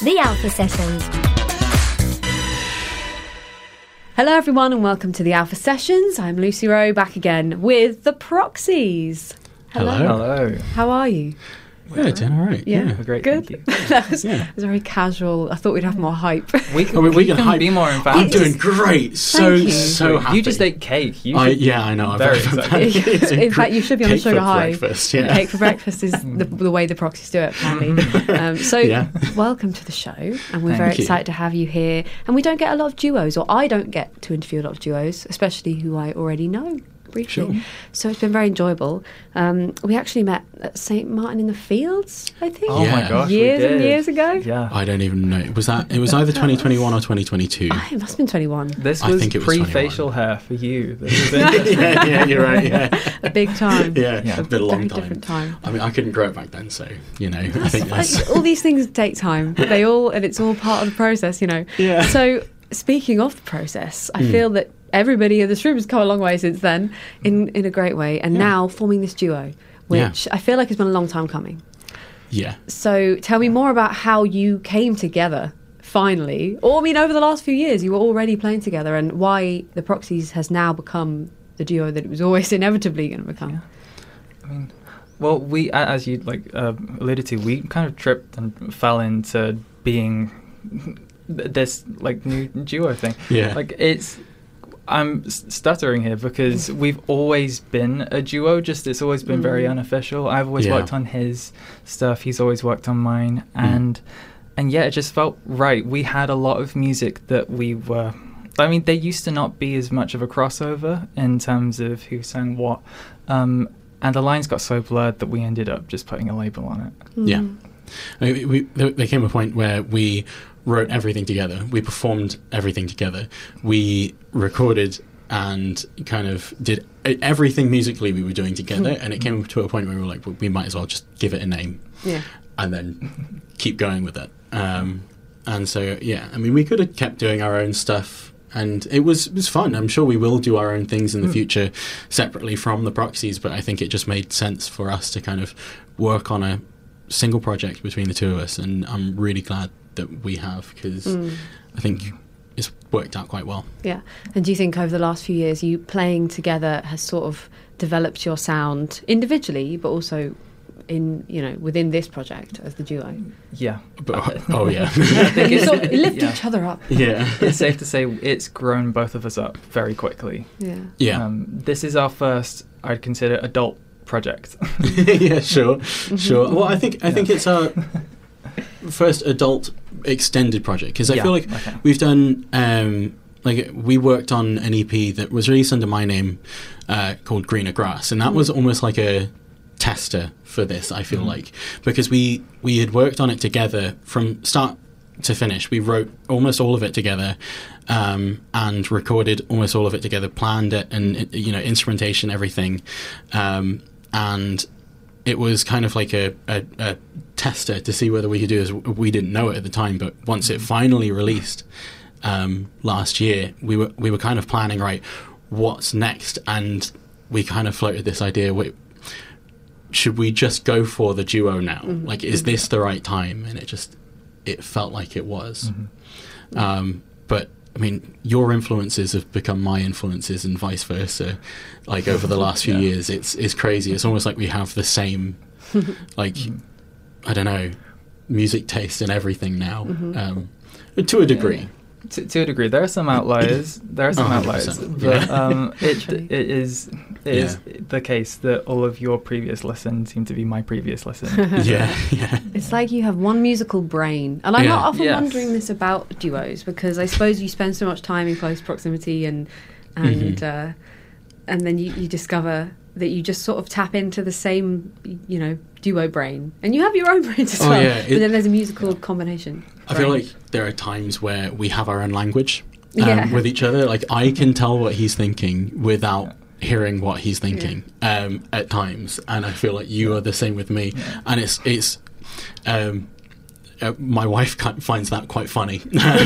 The Alpha Sessions. Hello everyone and welcome to the Alpha Sessions. I'm Lucy Rowe, back again with the Proxies. Hello. How are you? Yeah, doing all right. Yeah, great. Good. Thank you. That was very casual. I thought we'd have more hype. We can hype. be more emphatic. I'm doing great. So happy. You just ate cake. Yeah, I know. I'm very excited. In fact, you should be on the Cake sugar for high. breakfast, yeah. Cake for breakfast is the way the Proxies do it, apparently. Welcome to the show, and we're very excited to have you here. And we don't get a lot of duos, or I don't get to interview a lot of duos, especially who I already know briefly. Sure. So it's been very enjoyable. We actually met at St. Martin in the Fields, I think. Oh my gosh, years we did. and years ago. Yeah. I don't even know. It was either 2021 or 2022. It must have been 21. This I was think it was pre-facial 21. hair for you. This was it. yeah, you're right. Yeah, A big time. yeah, a bit long Very time. different time. I mean, I couldn't grow it back then, so I think that's All these things take time. And it's all part of the process, Yeah. So speaking of the process, I feel that everybody in this room has come a long way since then, in a great way, and now forming this duo, which I feel like has been a long time coming. Yeah. So tell me more about how you came together finally, or over the last few years you were already playing together, and why the Proxies has now become the duo that it was always inevitably going to become. I mean, well, we, as you alluded to, we kind of tripped and fell into being this new duo thing. Yeah. I'm stuttering here because we've always been a duo, just it's always been very unofficial. I've always worked on his stuff, he's always worked on mine, and it just felt right. We had a lot of music that we were... there used to not be as much of a crossover in terms of who sang what, and the lines got so blurred that we ended up just putting a label on it. Yeah. There came a point where we wrote everything together. We performed everything together. We recorded and kind of did everything musically we were doing together. And it came to a point where we were like, well, we might as well just give it a name and then keep going with it. And so, we could have kept doing our own stuff. And it was fun. I'm sure we will do our own things in the future separately from the Proxies, but I think it just made sense for us to kind of work on a single project between the two of us, and I'm really glad that we have, because I think it's worked out quite well. Yeah. And do you think over the last few years you playing together has sort of developed your sound individually, but also in within this project as the duo? Yeah. I think you sort of lift each other up. Yeah. It's safe to say it's grown both of us up very quickly. Yeah. This is our first, I'd consider, adult project. Yeah, sure. Well, I think it's our first adult extended project, because I feel like we've done we worked on an EP that was released under my name called Greener Grass, and that was almost like a tester for this, I feel like, because we had worked on it together from start to finish. We wrote almost all of it together, and recorded almost all of it together, planned it, and instrumentation, everything, and it was kind of like a tester to see whether we could do this. We didn't know it at the time, but once it finally released last year, we were kind of planning, right, what's next, and we kind of floated this idea, should we just go for the duo now? Is this the right time? And it felt like it was. But I mean, your influences have become my influences and vice versa. Over the last few years, it's crazy. It's almost like we have the same, I don't know, music taste and everything now, to a degree. To a degree, there are some outliers. But it is the case that all of your previous listens seem to be my previous listen. Yeah. It's like you have one musical brain, and I'm not often wondering this about duos, because I suppose you spend so much time in close proximity, and then you discover that you just sort of tap into the same, duo brain, and you have your own brains as well. Yeah, but then there's a musical combination. I feel like there are times where we have our own language with each other. I can tell what he's thinking without hearing what he's thinking at times, and I feel like you are the same with me. And it's my wife finds that quite funny.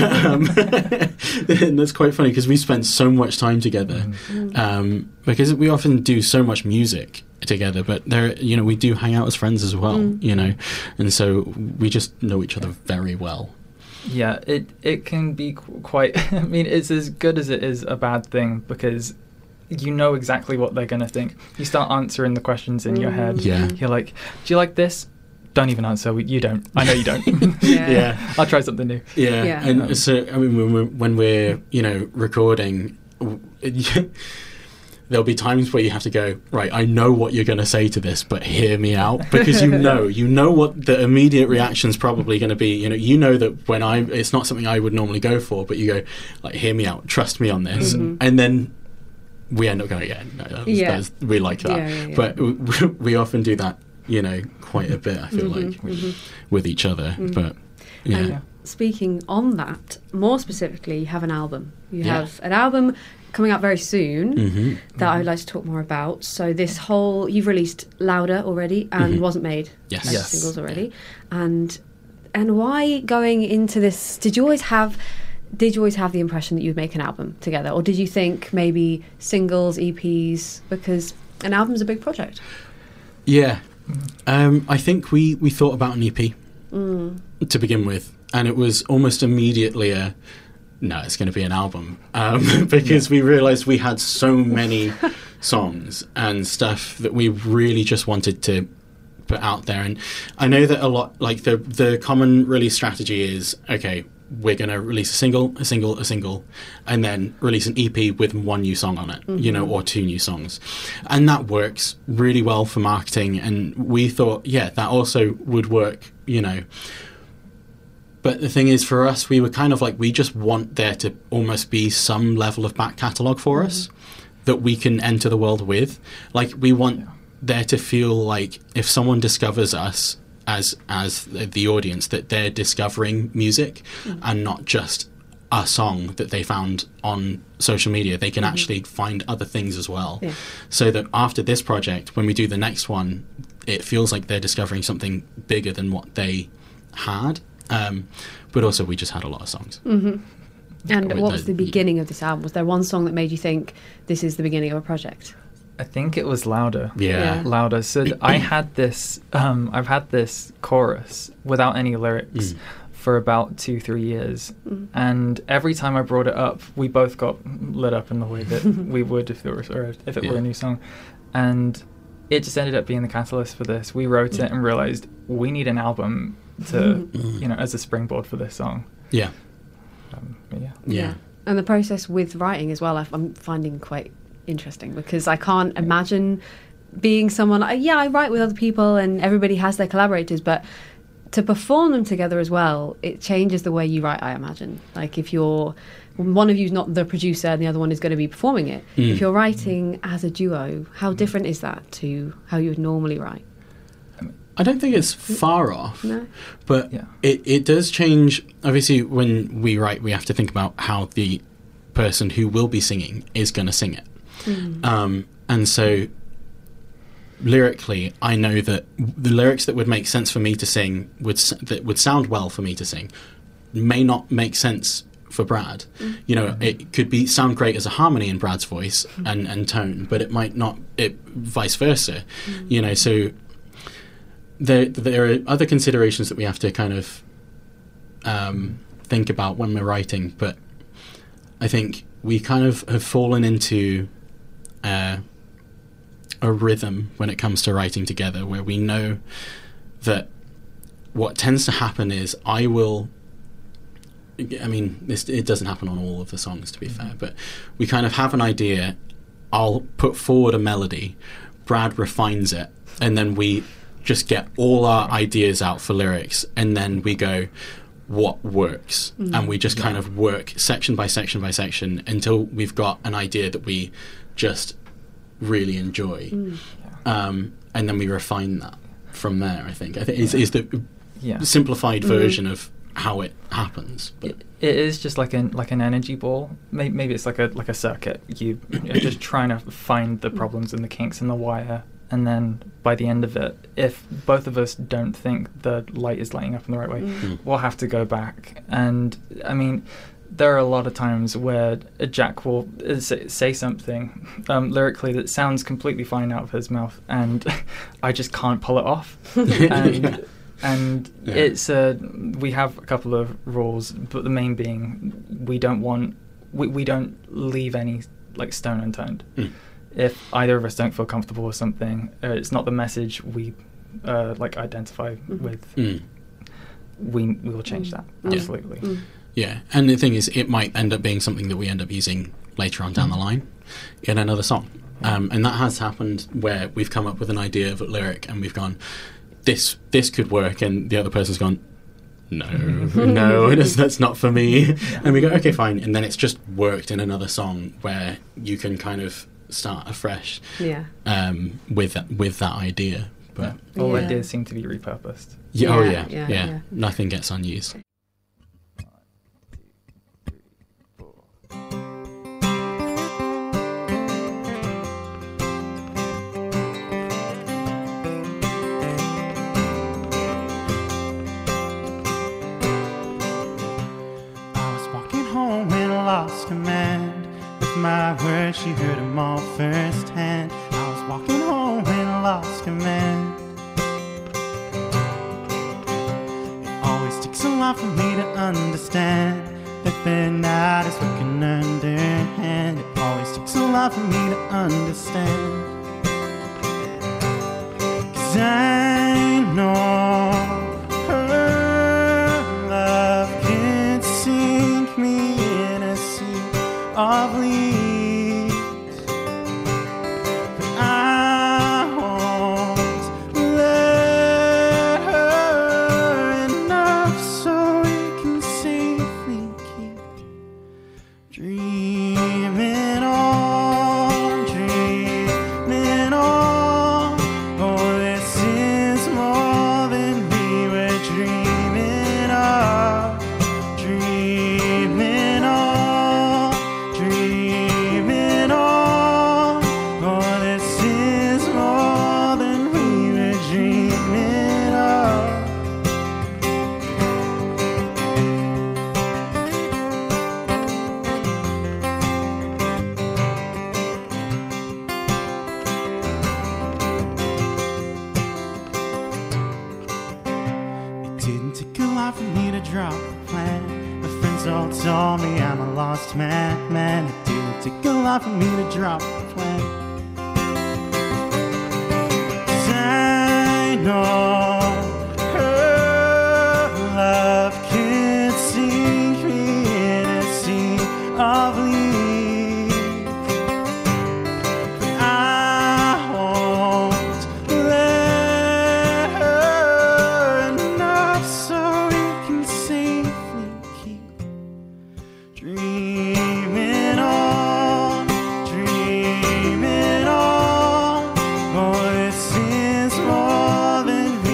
And that's quite funny, because we spend so much time together, because we often do so much music together, but we do hang out as friends as well, and so we just know each other very well. Yeah, it can be quite... I mean, it's as good as it is a bad thing, because you know exactly what they're going to think. You start answering the questions in your head. Yeah. You're like, do you like this? Don't even answer. You don't. I know you don't. Yeah. I'll try something new. Yeah. And so, I mean, when we're recording... There'll be times where you have to go, right, I know what you're going to say to this, but hear me out, because you know what the immediate reaction's probably going to be. You know that it's not something I would normally go for, but you go, like, hear me out, trust me on this. Mm-hmm. And then we end up going, we like that. Yeah. But we often do that, quite a bit, I feel like, with each other. Mm-hmm. But, yeah. And speaking on that, more specifically, you have an album. You have an album coming out very soon that I would like to talk more about. So you've released Louder already and Wasn't Made as singles already. And why going into this, did you always have the impression that you'd make an album together, or did you think maybe singles, EPs, because an album's a big project? Yeah. I think we thought about an EP to begin with, and it was almost immediately it's going to be an album, because we realised we had so many songs and stuff that we really just wanted to put out there. And I know that a lot, like the common release strategy is, okay, we're going to release a single, and then release an EP with one new song on it, or two new songs. And that works really well for marketing. And we thought, that also would work, But the thing is, for us, we were kind of like, we just want there to almost be some level of back catalogue for us that we can enter the world with. Like, we want there to feel like if someone discovers us as the audience, that they're discovering music and not just a song that they found on social media. They can actually find other things as well. Yeah. So that after this project, when we do the next one, it feels like they're discovering something bigger than what they had. But also, we just had a lot of songs. Mm-hmm. And what was the beginning of this album? Was there one song that made you think this is the beginning of a project? I think it was Louder. Yeah. Louder. So I had this, I've had this chorus without any lyrics for about 2-3 years. And every time I brought it up, we both got lit up in the way that we would if it were a new song. And it just ended up being the catalyst for this. We wrote it and realised we need an album to, as a springboard for this song. Yeah. Yeah. And the process with writing as well, I'm finding quite interesting, because I can't imagine being someone, I write with other people and everybody has their collaborators, but to perform them together as well, it changes the way you write, I imagine. Like, if one of you's not the producer and the other one is going to be performing it, if you're writing as a duo, how different is that to how you would normally write? I don't think it's far off, no. But it does change. Obviously, when we write, we have to think about how the person who will be singing is going to sing it. And so lyrically, I know that the lyrics that would make sense for me to sing that would sound well for me to sing may not make sense for Brad. It could sound great as a harmony in Brad's voice and tone, but it might not, vice versa. So there are other considerations that we have to kind of think about when we're writing, but I think we kind of have fallen into a rhythm when it comes to writing together, where we know that what tends to happen is it doesn't happen on all of the songs, to be fair, but we kind of have an idea. I'll put forward a melody, Brad refines it, and then we just get all our ideas out for lyrics, and then we go, what works? And we just kind of work section by section by section until we've got an idea that we just really enjoy. And then we refine that from there, I think. Is the simplified version of how it happens. But it is just like an energy ball. Maybe it's like a circuit. You're just trying to find the problems and the kinks in the wire, and then by the end of it, if both of us don't think the light is lighting up in the right way, we'll have to go back. And I mean, there are a lot of times where Jack will say something lyrically that sounds completely fine out of his mouth, and I just can't pull it off. And And we have a couple of rules, but the main being we don't leave any like stone unturned. If either of us don't feel comfortable with something, it's not the message we like identify with. We will change that, absolutely. Yeah, and the thing is, it might end up being something that we end up using later on down the line in another song. And that has happened where we've come up with an idea of a lyric and we've gone, this could work, and the other person's gone, no, that's not for me. And we go, okay, fine. And then it's just worked in another song where you can kind of start afresh with that idea. But all ideas seem to be repurposed. Yeah. Nothing gets unused. Lost command with my words, she heard them all firsthand. I was walking home when I lost command. It always takes a lot for me to understand that they're not as working underhand. It always takes a lot for me to understand, 'cause I know her love can sink me of leaves, but I won't let her enough so we can safely keep dreaming on, dreaming on. Oh, this is more than we were dreaming of, dreaming on. Dreaming on, oh, this is more than we were dreaming of. It didn't take a lot for me to drop the plan. My friends all told me I'm a lost man. It didn't take a lot for me to drop the plan, 'cause I know her love can sink me in a sea of leaves, but I won't let her enough so we can safely keep dreaming on, dreaming on. Oh, this is more than we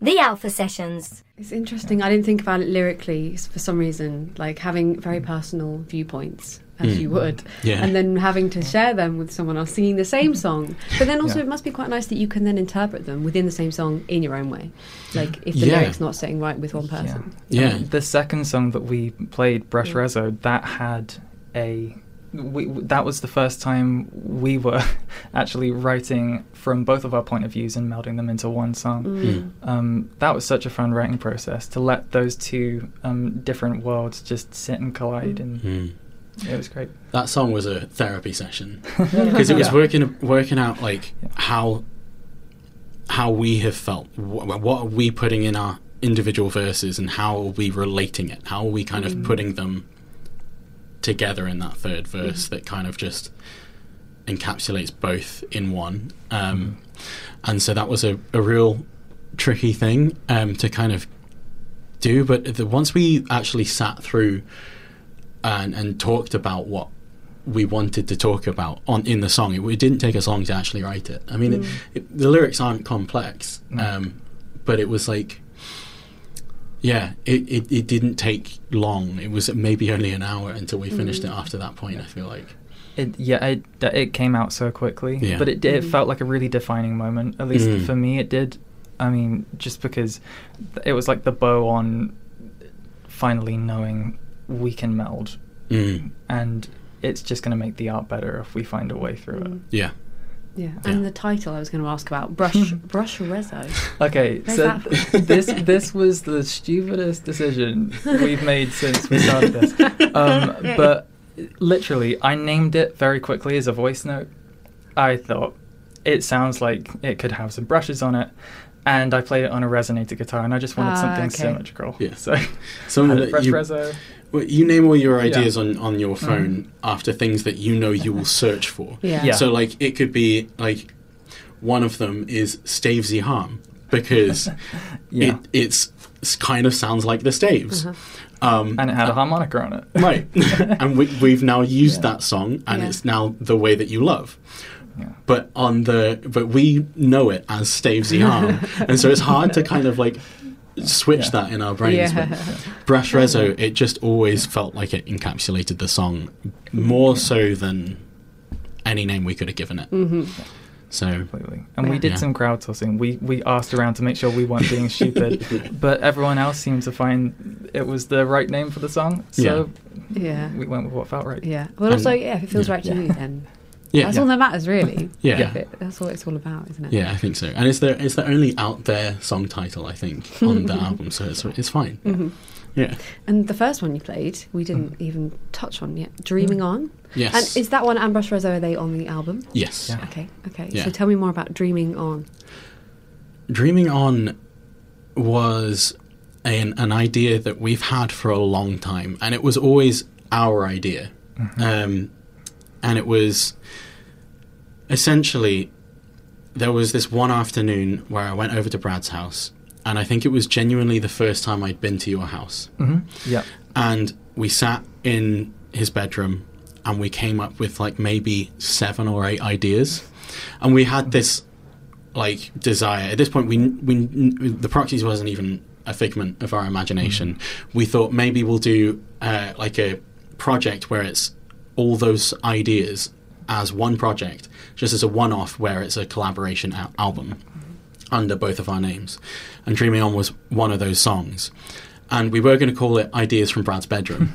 The Alpha Sessions. It's interesting. I didn't think about it lyrically for some reason, like having very personal viewpoints, as you would, and then having to share them with someone else singing the same song. But then also it must be quite nice that you can then interpret them within the same song in your own way. Like if the lyric's not sitting right with one person. Yeah. The second song that we played, Brush Rezo, that had that was the first time we were actually writing from both of our point of views and melding them into one song. That was such a fun writing process, to let those two different worlds just sit and collide, and it was great. That song was a therapy session because it was working out like how we have felt, what are we putting in our individual verses, and how are we relating it, how are we kind of putting them together in that third verse that kind of just encapsulates both in one. And so that was a real tricky thing to kind of do, but once we actually sat through and talked about what we wanted to talk about in the song, it didn't take us long to actually write it. I mean, the lyrics aren't complex, but it was like, it didn't take long. It was maybe only an hour until we finished it after that point, I feel like. It came out so quickly, but it felt like a really defining moment, at least for me it did. I mean, just because it was like the bow on finally knowing we can meld, and it's just going to make the art better if we find a way through it. And the title I was going to ask about, Brush Rezo. Okay, so this was the stupidest decision we've made since we started this. But literally, I named it very quickly as a voice note. I thought it sounds like it could have some brushes on it, and I played it on a resonator guitar, and I just wanted something symmetrical. Yeah. So Brush Rezo. Well, you name all your ideas on your phone after things that you know you will search for. So, like, it could be, like, one of them is Stavesy Harm, because it's kind of sounds like the Staves. And it had a harmonica on it. Right. And we've now used that song, and it's now The Way That You Love. But we know it as Stavesy Harm. And so it's hard to kind of, like, switch that in our brains. But Brush Rezo, it just always felt like it encapsulated the song more so than any name we could have given it. So completely. And we did some crowdsourcing. We asked around to make sure we weren't being stupid, but everyone else seemed to find it was the right name for the song. So we went with what felt right. Well, also, if it feels right to you, then that's all that matters, really. That's what it's all about, isn't it? Yeah, I think so. And it's the only out there song title, I think, on the album, so it's fine. Yeah. And the first one you played, we didn't even touch on yet. Dreaming On. Yes. And is that one and Brush Rezo, are they on the album? Yes. Yeah. Okay. Yeah. So tell me more about Dreaming On. Dreaming On was an idea that we've had for a long time, and it was always our idea. And it was essentially, there was this one afternoon where I went over to Brad's house, and I think it was genuinely the first time I'd been to your house. And we sat in his bedroom, and we came up with like maybe 7 or 8 ideas, and we had this like desire. At this point, we the Proxies wasn't even a figment of our imagination. We thought maybe we'll do like a project where it's all those ideas as one project, just as a one-off where it's a collaboration album under both of our names. And Dreaming On was one of those songs. And we were going to call it Ideas from Brad's Bedroom.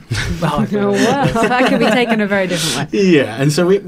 That could be taken a very different way. Yeah, and so we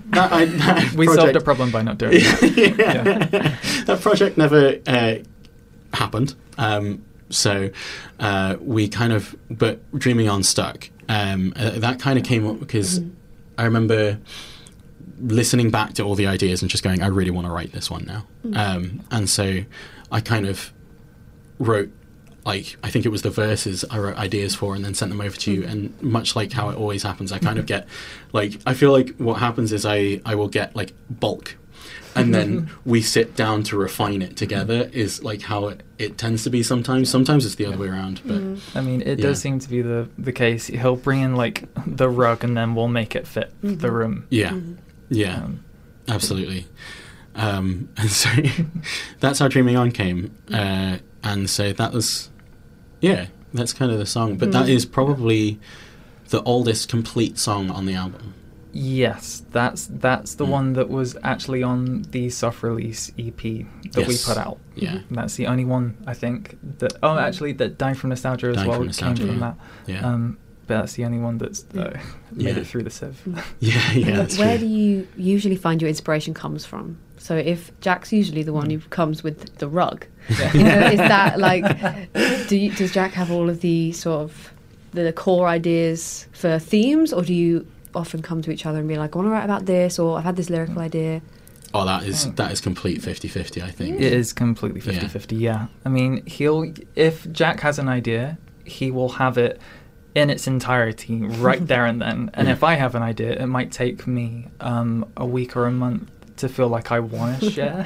solved a problem by not doing it. That project never happened. So we kind of, but Dreaming On stuck. That kind of came up because I remember listening back to all the ideas and just going, I really want to write this one now. And so I kind of wrote, like, I think it was the verses I wrote ideas for and then sent them over to you. And much like how it always happens, I kind of get, like, I feel like what happens is I will get, like, bulk. And then we sit down to refine it together is, like, how it tends to be sometimes. Sometimes it's the other way around. But I mean, it does seem to be the case. He'll bring in, like, the rug and then we'll make it fit the room. Yeah, absolutely. And so that's how Dreaming On came. And so that was, that's kind of the song. But that is probably the oldest complete song on the album. Yes, that's the one that was actually on the soft release EP that we put out. Yeah, that's the only one I think that. Oh, actually, that Dying from Nostalgia as well came from that. Yeah. But that's the only one that's made it through the sieve. Yeah. Where do you usually find your inspiration comes from? So if Jack's usually the one who comes with the rug, is that like? Does Jack have all of the sort of the core ideas for themes, or do you often come to each other and be like, I want to write about this, or I've had this lyrical idea? Oh, that is complete 50-50, I think. It is completely 50-50, yeah. I mean, if Jack has an idea, he will have it in its entirety right there and then. And if I have an idea, it might take me a week or a month to feel like I want to share.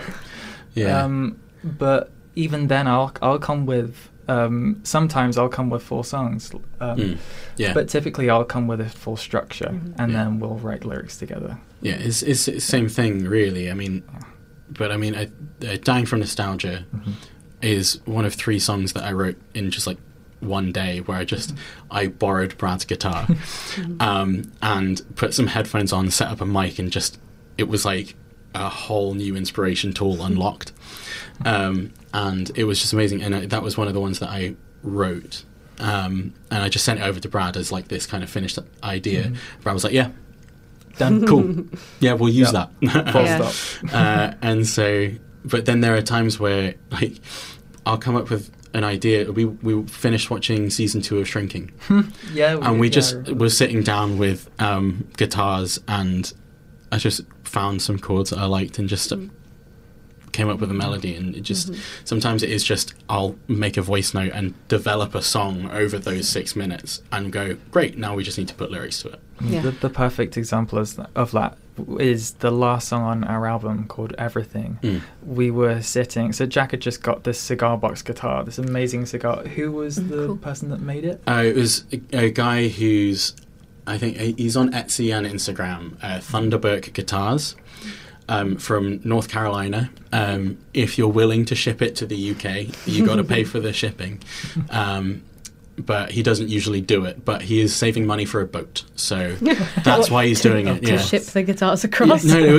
But even then, I'll come with... sometimes I'll come with full songs, but typically I'll come with a full structure, and then we'll write lyrics together. Yeah, it's the same thing, really. I mean, Dying from Nostalgia is one of 3 songs that I wrote in just like one day, where I borrowed Brad's guitar and put some headphones on, set up a mic, and it was like a whole new inspiration tool unlocked. And it was just amazing, and that was one of the ones that I wrote, and I just sent it over to Brad as like this kind of finished idea. Brad was like, yeah, done, cool, yeah, we'll use that. Full stop. And so, but then there are times where like I'll come up with an idea. We finished watching season 2 of Shrinking, and we were sitting down with guitars, and I just found some chords that I liked and just came up with a melody. And it just sometimes it is just I'll make a voice note and develop a song over those 6 minutes and go, great, now we just need to put lyrics to it. The perfect example of that is the last song on our album called Everything. We were sitting, so Jack had just got this cigar box guitar, this amazing cigar. Who was the person that made it? It was a guy who's, I think he's on Etsy and Instagram, Thunderbird Guitars, from North Carolina. If you're willing to ship it to the UK, you got to pay for the shipping. But he doesn't usually do it. But he is saving money for a boat, so that's why he's doing it. To ship the guitars across.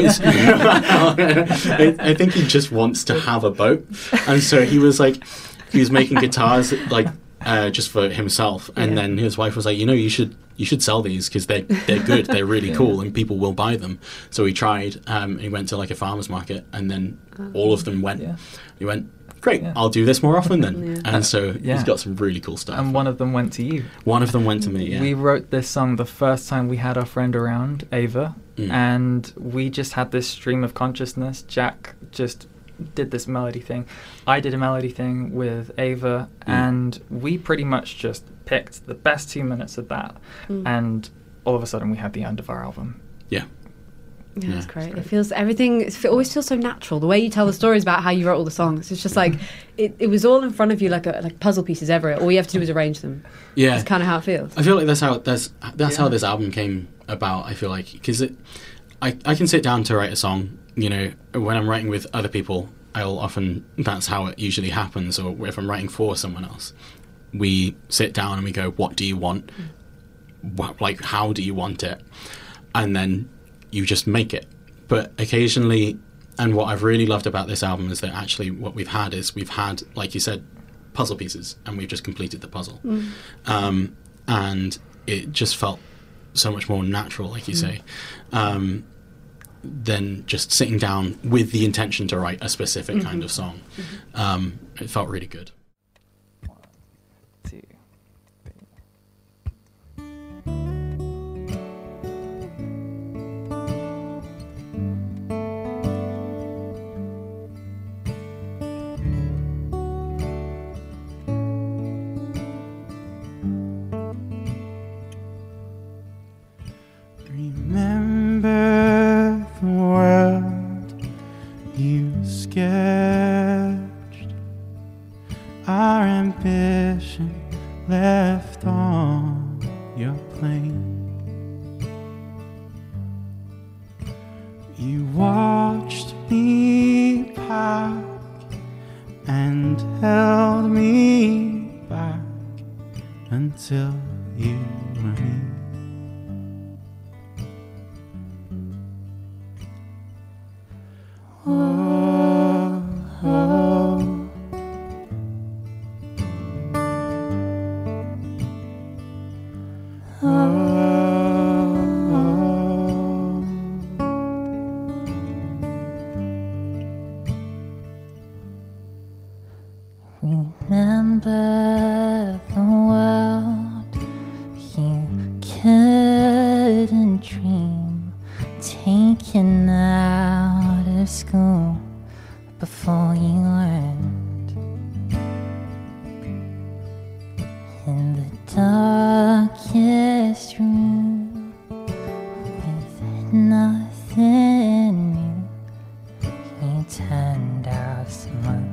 I think he just wants to have a boat, and so he was making guitars like just for himself, and then his wife was like, you should sell these because they're good, they're really cool, and people will buy them. So he tried. He went to like a farmer's market, and then all of them went. He went, great, I'll do this more often then. And so he's got some really cool stuff. And one of them went to you. One of them went to me, yeah. We wrote this song the first time we had our friend around, Ava, and we just had this stream of consciousness. Jack just did this melody thing. I did a melody thing with Ava, and we pretty much just picked the best 2 minutes of that, and all of a sudden we had the end of our album. Yeah, that's great. It feels it always feels so natural. The way you tell the stories about how you wrote all the songs, it's just like it was all in front of you, like puzzle pieces everywhere. All you have to do is arrange them. Yeah, that's kind of how it feels. I feel like that's how this album came about. I feel like because I can sit down to write a song. When I'm writing with other people, that's how it usually happens. Or if I'm writing for someone else, we sit down and we go, "What do you want? How do you want it?" And then you just make it. But occasionally, and what I've really loved about this album is that actually what we've had, like you said, puzzle pieces, and we've just completed the puzzle. And it just felt so much more natural, like you say, than just sitting down with the intention to write a specific kind of song. It felt really good. Remember the world you sketched, our ambition left on your plane. You watched me pack and and held me back until you were here. Oh, oh. Remember the world you couldn't dream, taken out of school before you learned. In the darkest room with nothing new, you turned out some months.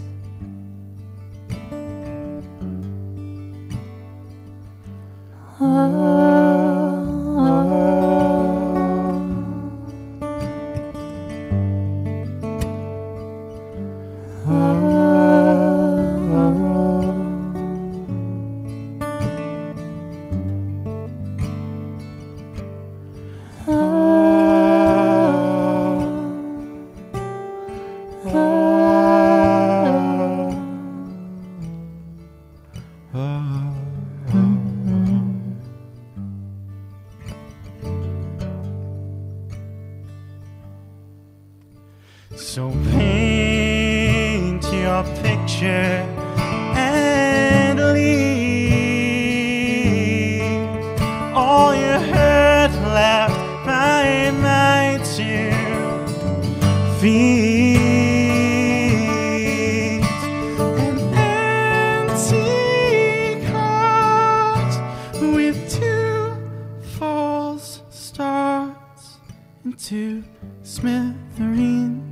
So paint your picture and leave all your hurt left behind to feed an empty cart with 2 false starts into smithereens.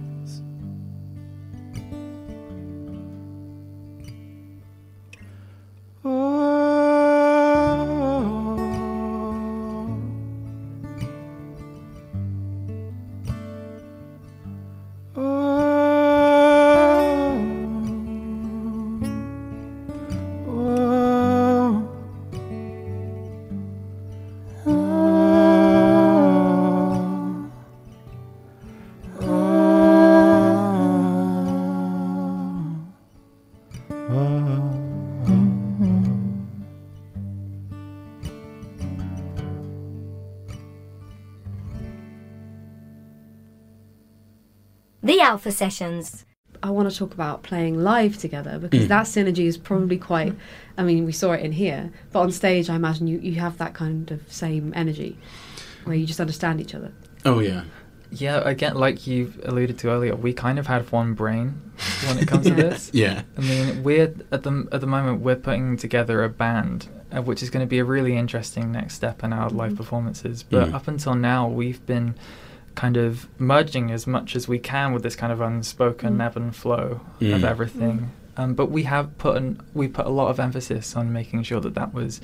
The Alpha Sessions. I want to talk about playing live together, because that synergy is probably quite, I mean, we saw it in here, but on stage I imagine you have that kind of same energy where you just understand each other. Oh yeah. Yeah, again, like you alluded to earlier, we kind of had one brain when it comes to this. Yeah. I mean, we're at the moment we're putting together a band, which is going to be a really interesting next step in our live performances. But up until now, we've been kind of merging as much as we can with this kind of unspoken ebb and flow of everything. But we have put a lot of emphasis on making sure that was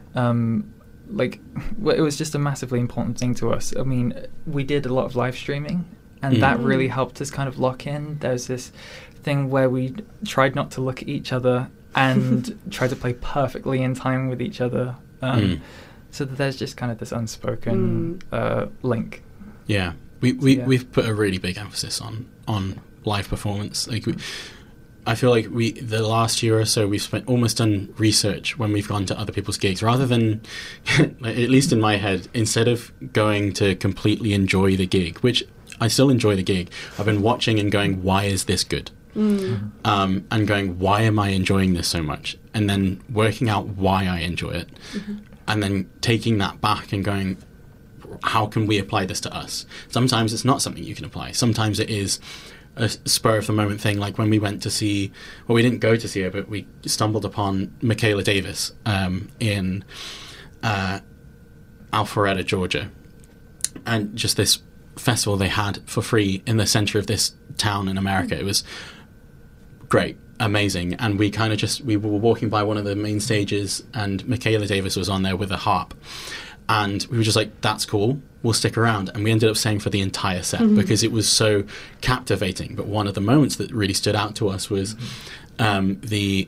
it was just a massively important thing to us. I mean, we did a lot of live streaming, and that really helped us kind of lock in. There's this thing where we tried not to look at each other and try to play perfectly in time with each other, so that there's just kind of this unspoken link. Yeah, we've put a really big emphasis on live performance. I feel like the last year or so, we've almost done research when we've gone to other people's gigs, rather than, at least in my head, instead of going to completely enjoy the gig, which I still enjoy the gig, I've been watching and going, why is this good? And going, why am I enjoying this so much? And then working out why I enjoy it. And then taking that back and going, how can we apply this to us? Sometimes it's not something you can apply. Sometimes it is a spur of the moment thing, like when we went to see, well, we didn't go to see her, but we stumbled upon Michaela Davis in Alpharetta, Georgia, and just this festival they had for free in the center of this town in America. It was great, amazing, and we were walking by one of the main stages, and Michaela Davis was on there with a harp. And we were just like, that's cool, we'll stick around. And we ended up staying for the entire set because it was so captivating. But one of the moments that really stood out to us was the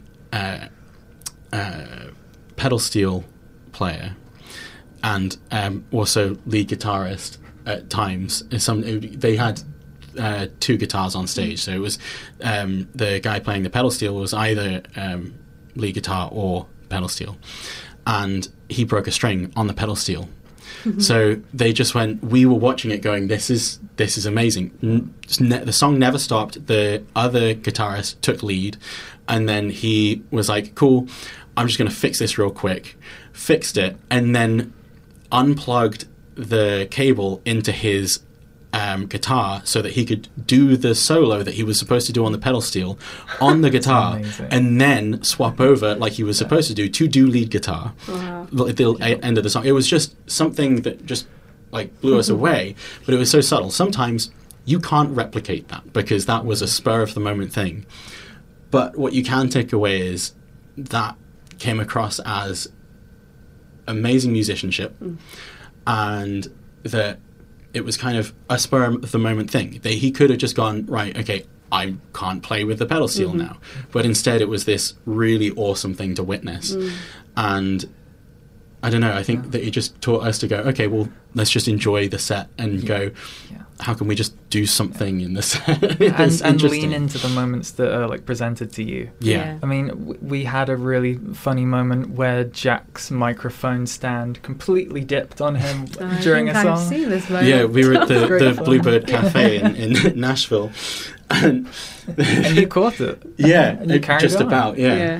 pedal steel player and also lead guitarist at times. They had 2 guitars on stage, so it was the guy playing the pedal steel was either lead guitar or pedal steel, and he broke a string on the pedal steel. So they just went, we were watching it going, this is amazing. The song never stopped. The other guitarist took lead, and then he was like, cool, I'm just going to fix this real quick. Fixed it, and then unplugged the cable into his guitar so that he could do the solo that he was supposed to do on the pedal steel on the guitar, and then swap over like he was supposed to do lead guitar at the end of the song. It was just something that just like blew us away, but it was so subtle. Sometimes you can't replicate that because that was a spur of the moment thing, but what you can take away is that came across as amazing musicianship, and that it was kind of a spur of the moment thing. He could have just gone, right, okay, I can't play with the pedal steel now. But instead it was this really awesome thing to witness. And I don't know, I think that he just taught us to go, okay, well, let's just enjoy the set and go, how can we just do something in the set? and lean into the moments that are like presented to you. I mean, we had a really funny moment where Jack's microphone stand completely dipped on him during a song. I've seen this moment. Yeah, we were at the Bluebird Cafe in Nashville. And you caught it. Yeah, and you carried just on. About,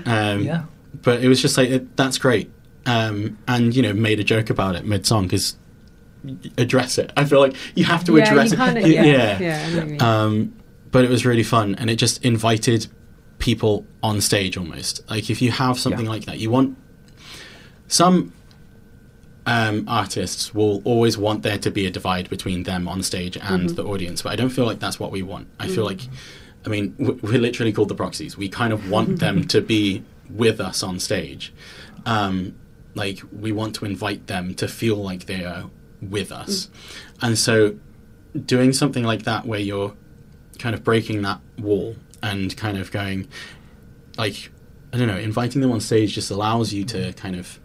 But it was just like, that's great. And, made a joke about it mid-song because address it. I feel like you have to address it. But it was really fun, and it just invited people on stage almost. Like if you have something like that, you want some artists will always want there to be a divide between them on stage and the audience, but I don't feel like that's what we want. I feel like, I mean, we're literally called the Proxies. We kind of want them to be with us on stage. Like we want to invite them to feel like they are with us. And so doing something like that where you're kind of breaking that wall and kind of going like, I don't know, inviting them on stage just allows you to kind of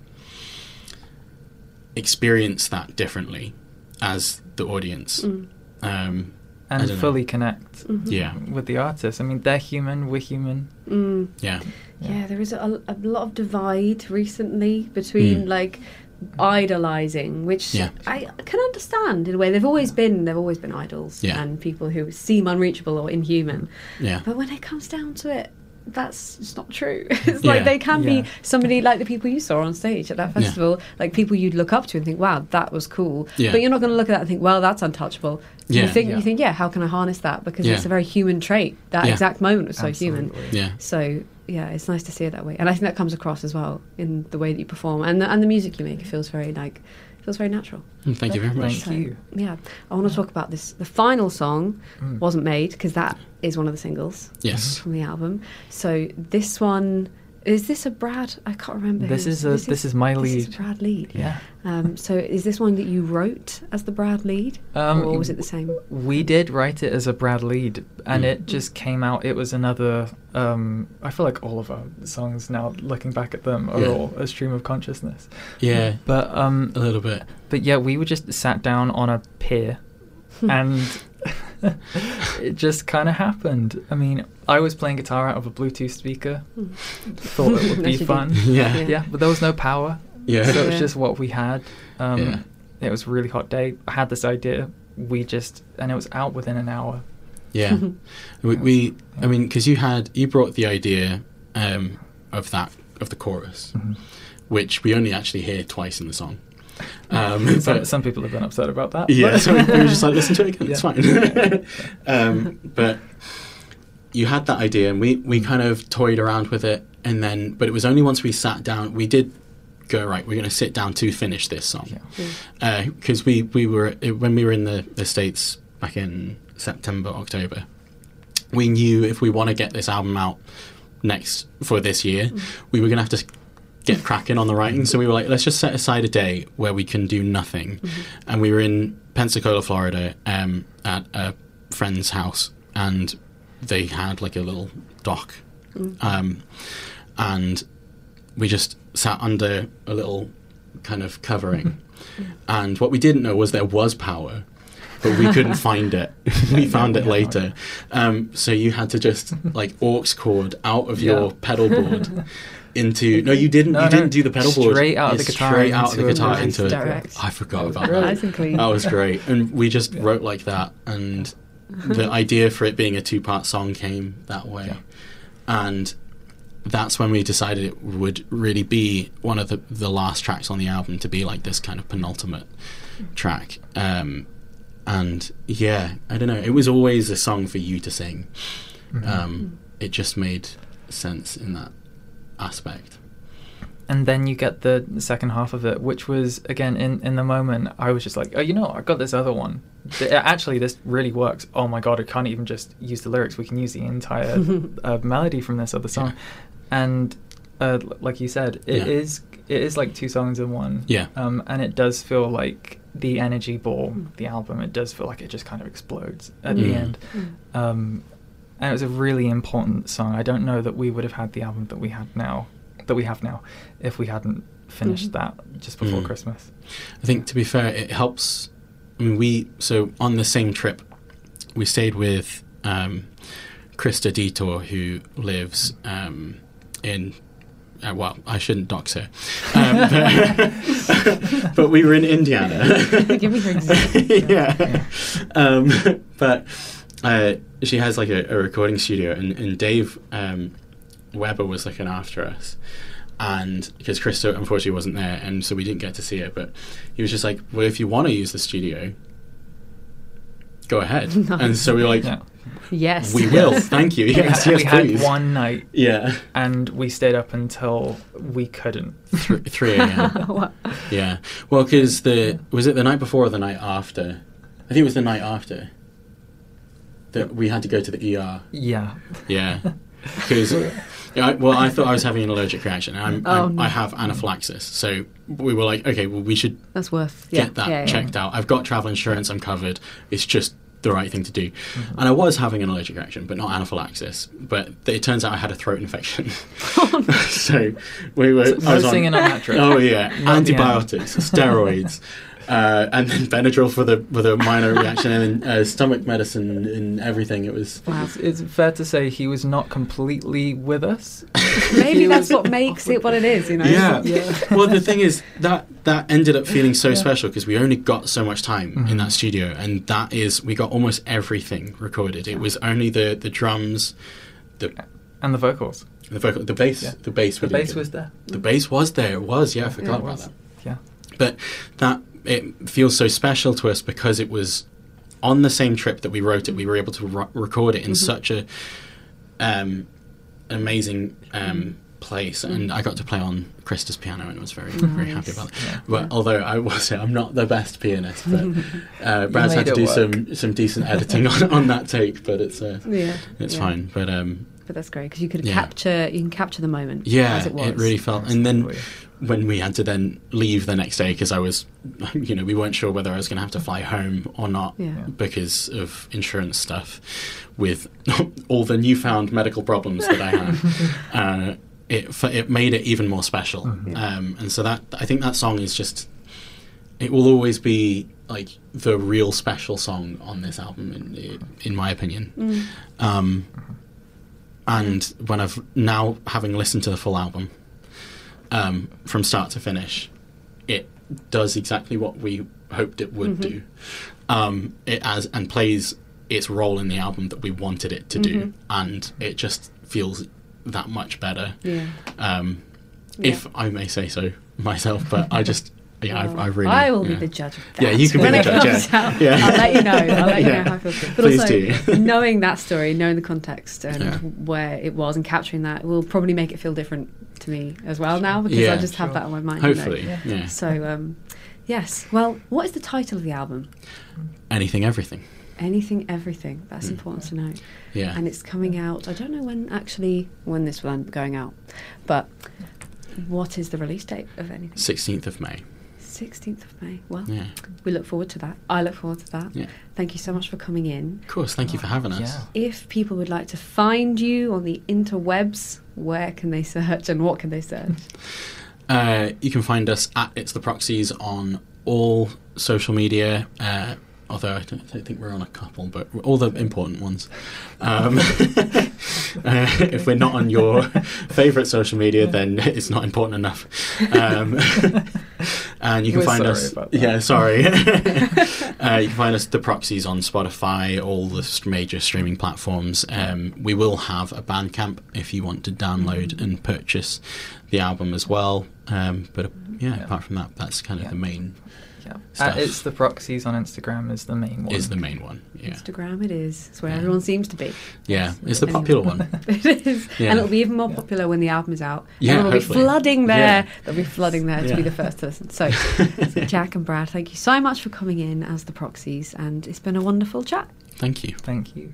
experience that differently as the audience. And fully connect with the artist. I mean, they're human, we're human. Yeah, there is a lot of divide recently between like idolizing, which I can understand in a way. They've always been idols and people who seem unreachable or inhuman. But when it comes down to it, that's just not true. It's like they can be somebody like the people you saw on stage at that festival, like people you'd look up to and think, wow, that was cool. But you're not going to look at that and think, well, that's untouchable. You think, how can I harness that? Because it's a very human trait. That exact moment was so human. So it's nice to see it that way, and I think that comes across as well in the way that you perform and the music you make. It feels very natural. Thank you very much. Thank you. Yeah, I want to talk about this. The final song wasn't made because that is one of the singles from the album. So this one, is this a Brad? I can't remember. This is my lead. This is Brad lead. Yeah. So is this one that you wrote as the Brad lead, or was it the same? We did write it as a Brad lead, and it just came out. It was another. I feel like all of our songs now, looking back at them, are all a stream of consciousness. Yeah, but a little bit. But yeah, we were just sat down on a pier, and it just kind of happened. I mean, I was playing guitar out of a Bluetooth speaker. Thought it would be fun. Yeah, but there was no power. So it was just what we had. It was a really hot day. I had this idea. And it was out within an hour. Yeah. I mean, because you brought the idea of the chorus, which we only actually hear twice in the song. Some people have been upset about that. Yeah, so we were just like, listen to it again, it's fine. But you had that idea, and we kind of toyed around with it, but it was only once we sat down, we did go, right, we're going to sit down to finish this song. Because we were, when we were in the States back in September, October, we knew if we want to get this album out for this year, we were going to have to get cracking on the writing. So we were like, let's just set aside a day where we can do nothing. And we were in Pensacola, Florida, at a friend's house, and they had like a little dock And we just sat under a little kind of covering. And what we didn't know was there was power, but we couldn't find it. We found it later. So you had to just like aux cord out of your pedal board into... No, you didn't. You didn't do the pedal board. Straight out of the guitar into it. I forgot about that. Nice and clean. That was great. And we just wrote like that. And the idea for it being a 2-part song came that way. Yeah. And that's when we decided it would really be one of the last tracks on the album to be like this kind of penultimate track. And yeah, I don't know, it was always a song for you to sing. It just made sense in that aspect. And then you get the second half of it, which was, again, in the moment, I was just like, oh, you know, I got this other one. Actually, this really works. Oh my God, I can't even just use the lyrics. We can use the entire melody from this other song. Yeah. And like you said, it is like 2 songs in one. Yeah. And it does feel like the energy ball, the album, it does feel like it just kind of explodes at the end. And it was a really important song. I don't know that we would have had the album that we have now, if we hadn't finished that just before Christmas. I think, to be fair, it helps. I mean, so on the same trip, we stayed with Krista Detour, who lives in... well, I shouldn't dox her. But we were in Indiana. Give me her example. Yeah. But she has like a recording studio, and Dave Weber was looking after us. And because Krista unfortunately wasn't there, and so we didn't get to see it, but he was just like, well, if you want to use the studio, go ahead. Nice. And so we were like... Yeah. Yes, we will. Thank you. Yes, we had please. One night, yeah, and we stayed up until we couldn't. 3 a.m. Yeah, well, because was it the night before or the night after? I think it was the night after that we had to go to the ER. Yeah, because I thought I was having an allergic reaction, and I have anaphylaxis, so we were like, okay, well, we should get that checked out. I've got travel insurance, I'm covered. It's just the right thing to do. And I was having an allergic reaction, but not anaphylaxis. But it turns out I had a throat infection. So we were... I was singing on that trip. Oh yeah, antibiotics, steroids, and then Benadryl for the minor reaction, and then stomach medicine and everything. It was... Wow. It's fair to say he was not completely with us. Maybe that's what makes it what it is, you know? Yeah. Well, the thing is, that ended up feeling so special because we only got so much time in that studio, and we got almost everything recorded. It was only the drums, and the vocals. The bass. Yeah. The bass. The bass was there. The bass was there. It was. Yeah, I forgot about that. Yeah. But it feels so special to us because it was on the same trip that we wrote it. We were able to record it in such a amazing place, and I got to play on Krista's piano, and I was very very happy about it. Yeah. But although I'm not the best pianist, but Brad's had to do some decent editing on that take, but it's fine. But that's great because you can capture the moment. Yeah, as it was. It really felt. And then when we had to then leave the next day, because I was, we weren't sure whether I was going to have to fly home or not because of insurance stuff, with all the newfound medical problems that I had. It made it even more special. And so I think that song is just, it will always be like the real special song on this album, in my opinion. And when I've now, having listened to the full album from start to finish, it does exactly what we hoped it would do. It plays its role in the album that we wanted it to do, and it just feels that much better. If I may say so myself, but I just I really... I will be the judge of that. Yeah, you can be the judge. I'll let you know. I'll let you know how I feel. But please also, knowing that story, knowing the context and where it was, and capturing that will probably make it feel different to me as well now, because I just have that on my mind. Hopefully, So, yes. Well, what is the title of the album? Anything, Everything. Anything, Everything. That's important to know. Yeah. And it's coming out, I don't know when this will end up going out, but what is the release date of Anything? 16th of May. 16th of May. Well, we look forward to that. I look forward to that. Yeah. Thank you so much for coming in. Of course, thank you for having us. Yeah. If people would like to find you on the interwebs, where can they search and what can they search? You can find us at It's the Proxies on all social media, although I don't think we're on a couple, but all the important ones. If we're not on your favourite social media, then it's not important enough. And you can find us... Yeah, sorry. You can find us, The Proxies, on Spotify, all the major streaming platforms. We will have a Bandcamp if you want to download and purchase the album as well. But apart from that, that's kind of the main... It's the Proxies on Instagram is the main one. Yeah. Instagram it is. It's where everyone seems to be. Yeah, it's the popular one. It is. Yeah. And it'll be even more popular when the album is out. Yeah, everyone will be flooding there. Yeah. They'll be flooding there to be the first to listen. So Jack and Brad, thank you so much for coming in as the Proxies, and it's been a wonderful chat. Thank you. Thank you.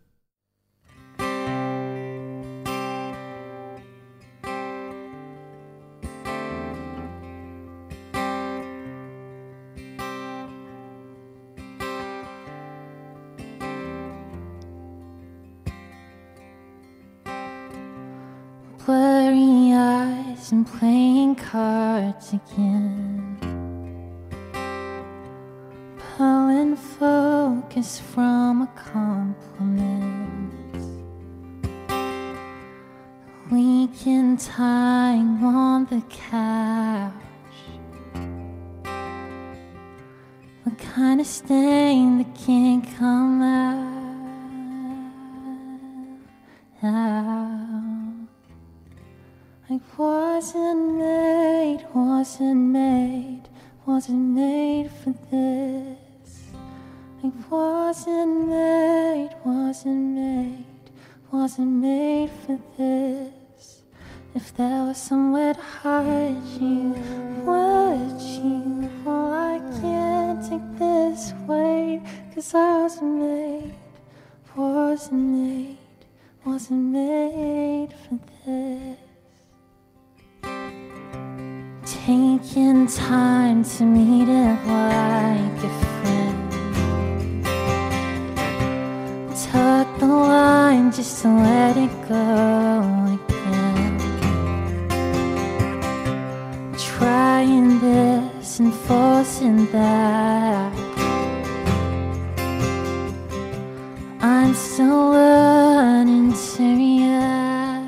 Blurry eyes and playing cards again, pulling focus from a compliment, weekend time on the couch, the kind of stain that can't come out. I wasn't made for this. I wasn't made for this. If there was somewhere to hide you, would you? Well, I can't take this weight, 'cause I wasn't made for this. Taking time to meet it like a friend, tuck the line just to let it go again. Trying this and forcing that, I'm still learning to react.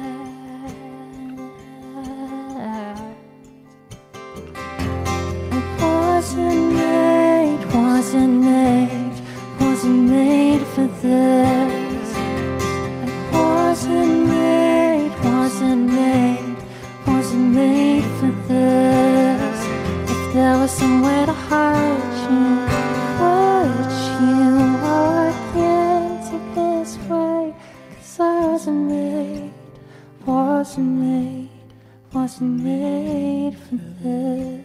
Wasn't made for this. I wasn't made for this. If there was somewhere to hide you, would you? Oh, I can't take this way, 'cause I wasn't made for this.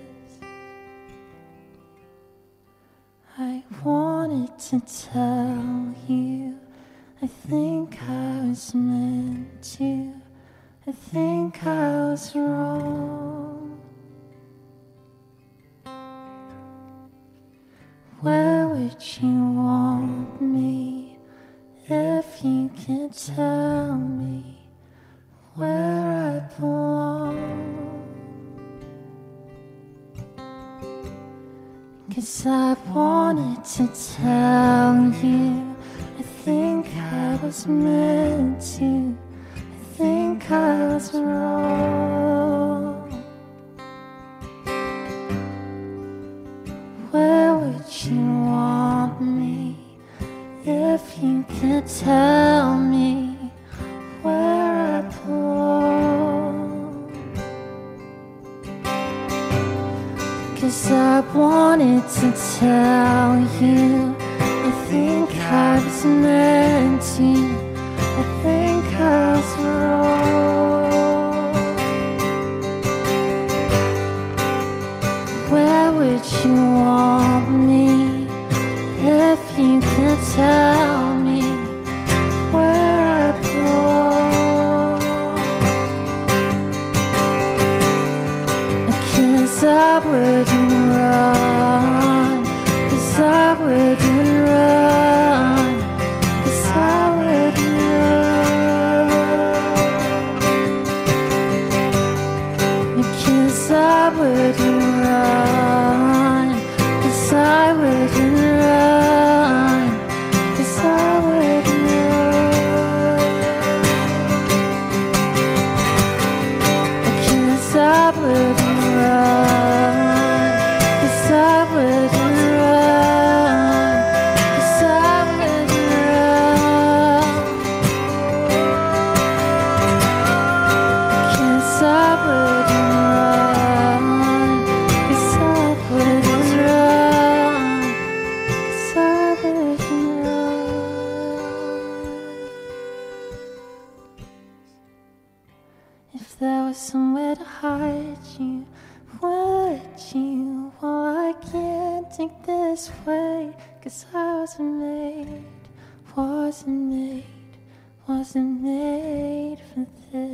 I wanted to tell you, I think I was meant to. I think I was wrong. Where would you want me if you could tell me where I belong? 'Cause I wanted to tell you, I think I was meant to. I think I was wrong. Where would you want me if you could tell me where I belong? 'Cause I wanted to tell you, I think I was meant to. I think I was wrong. Where would you want me if you could tell me where I belong? 'Cause I wouldn't run I wouldn't run, 'cause I wouldn't run, 'cause I wouldn't run, 'cause I wouldn't run, 'cause I wouldn't run, 'cause I wouldn't run, 'cause I wouldn't run, 'cause I wouldn't run, 'cause I wouldn't run. If there was somewhere to hide you, would you? Well, I can't take this way, 'cause I wasn't made for this.